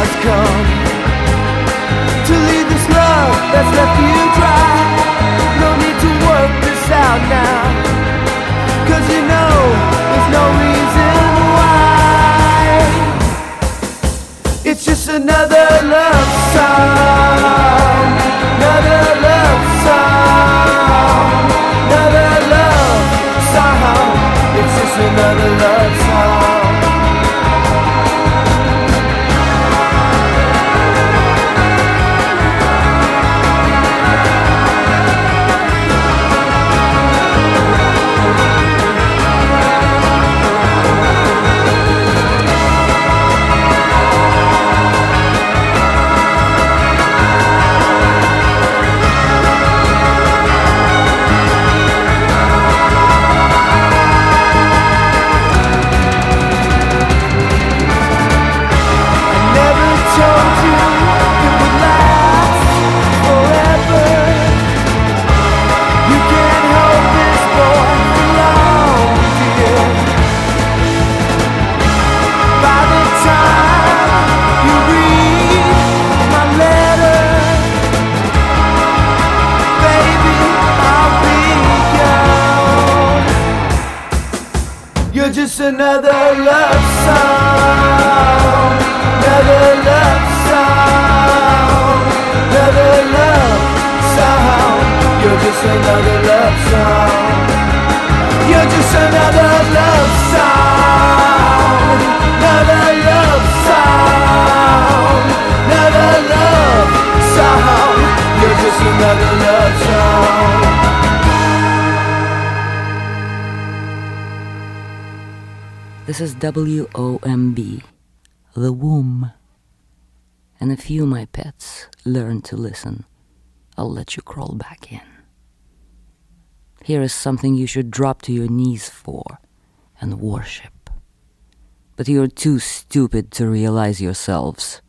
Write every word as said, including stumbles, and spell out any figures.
has come to leave this love that's left you dry. No need to work this out now, 'cause you know there's no reason why. It's just another love song, another love song, another love song. It's just another love song. Just another love song, another love song, another love song. You're just another love song. You're just another love song, another love song, another love song. You're just another love song. This is W O M B, The Womb. And if you, my pets, learn to listen, I'll let you crawl back in. Here is something you should drop to your knees for and worship. But you're too stupid to realize yourselves.